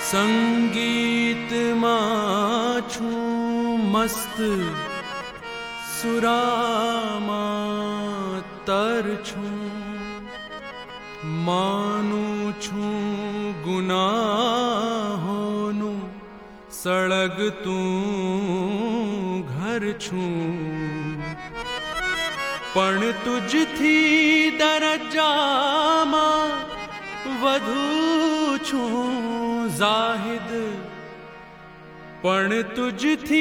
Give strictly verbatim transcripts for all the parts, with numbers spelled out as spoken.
संगीत मां छूं मस्त सुरामा तर छूं मानू छूं गुनाहोनु सड़ग तू घर छूं पण तुझ थी दरजामा वधू छूं जाहिद पण तुझ थी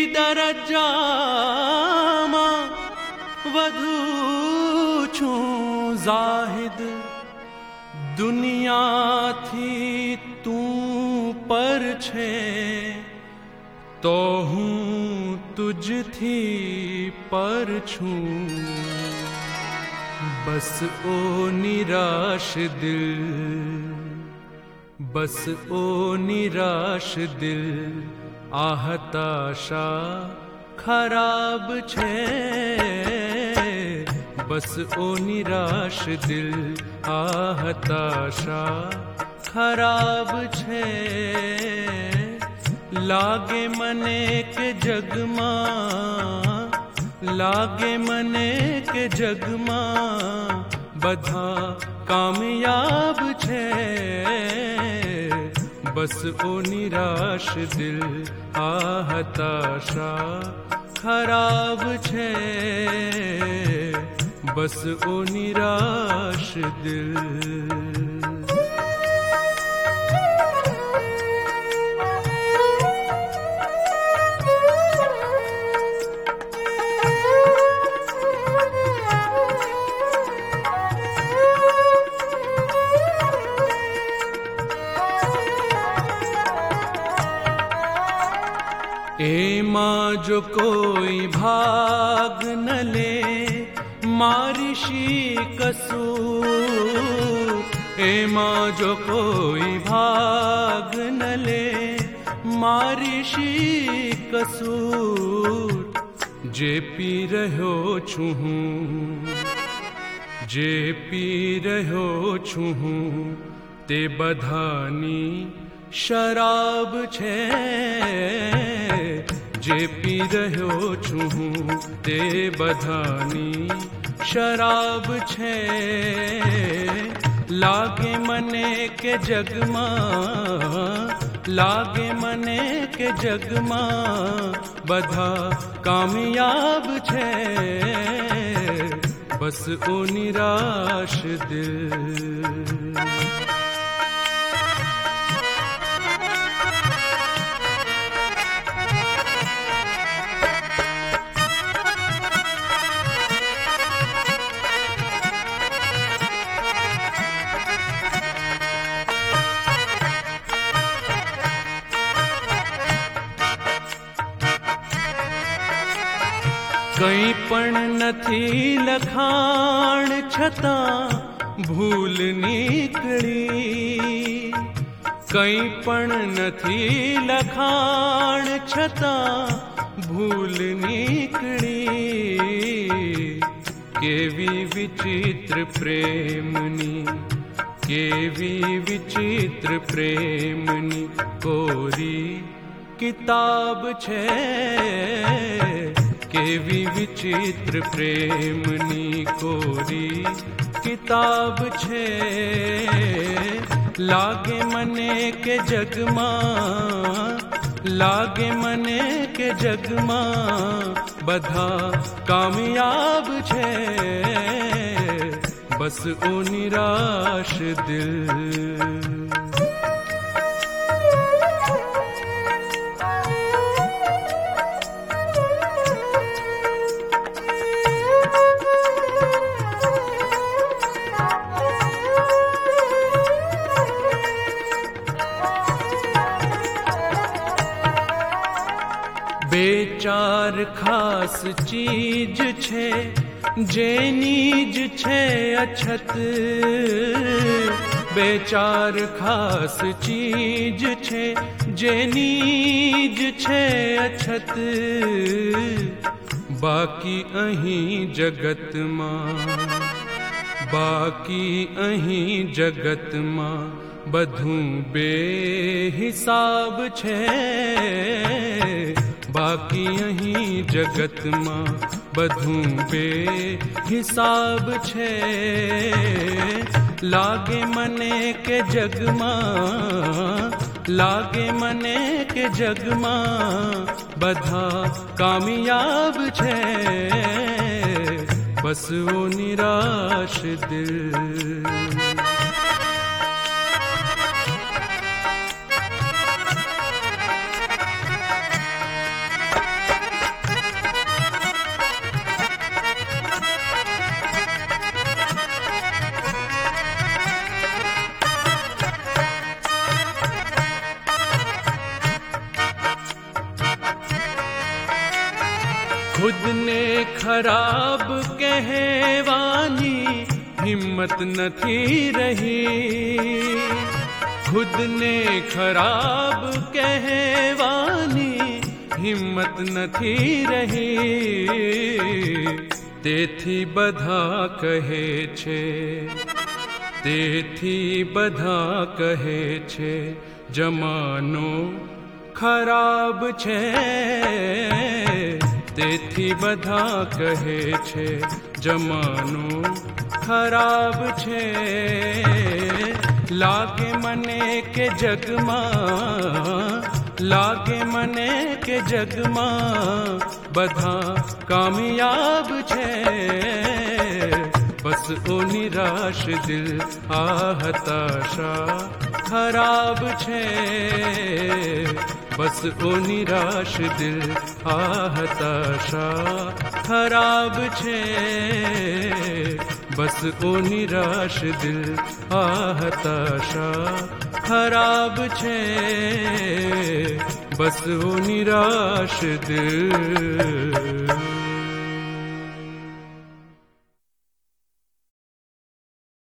दरजामा वधू छूं जाहिद दुनिया थी तू पर छे तो हूँ तुझ थी पर छूं बस ओ निराश दिल बस ओ निराश दिल आ हताशा खराब छे बस ओ निराश दिल आ हताशा खराब छे लागे मने के जगमा लागे मने के जगमा बधा कामयाब छे बस ओ निराश दिल आ हताशा खराब छे बस ओ निराश दिल एमा जो कोई भाग न ले मारिशी कसूर एमा जो कोई भाग न ले मारिशी कसूर जे पी रहो छूं जे पी रहो छूं ते बधानी शराब छे जे पी रहो छूं ते बधानी शराब छे लागे मने के जगमा लागे मने के जगमा बधा कामयाब छे बस ओ निराश दिल कई पण नथी लखाण छता भूल निकली कई पण नथी लखाण छता भूल निकली केवी विचित्र प्रेमनी केवी विचित्र प्रेमनी कोरी किताब छे केवी विचित्र प्रेमनी कोरी किताब छे लागे मने के जगमा लागे मने के जगमा बधा कामयाब छे बस ओ निराश दिल बेचार खास चीज छे जेनीज छे अछत बेचार खास चीज छे जेनीज छे अछत बाकी अहीं जगत मां बाकी अहीं जगतમાં બધું બેહિસાબ છે. બાકી અહીં જગતમાં બધું બેહિસાબ છે. લાગે મને કે જગમાં લાગે મને કે જગમાં બધા કામયાબ છે. બસ ઓ નિરાશ દિલ. खुद ने खराब कहवानी हिम्मत નથી રહી. खुद ने खराब कहवानी हिम्मत નથી રહી. તેથી બધા કહે છે તેથી બધા કહે છે જમાનો ખરાબ છે. તેથી બધા કહે છે જમાનો ખરાબ છે. લાગે મને કે જગમાં લાગે મને કે જગમાં બધા કામયાબ છે. બસ ઓ નિરાશ દિલ આ હતાશા ખરાબ છે. બસ ઓ નિરાશ દિલ આ હતાશા ખરાબ છે. બસ ઓ નિરાશ દિલ આ હતાશા ખરાબ છે. બસ ઓ નિરાશ દિલ.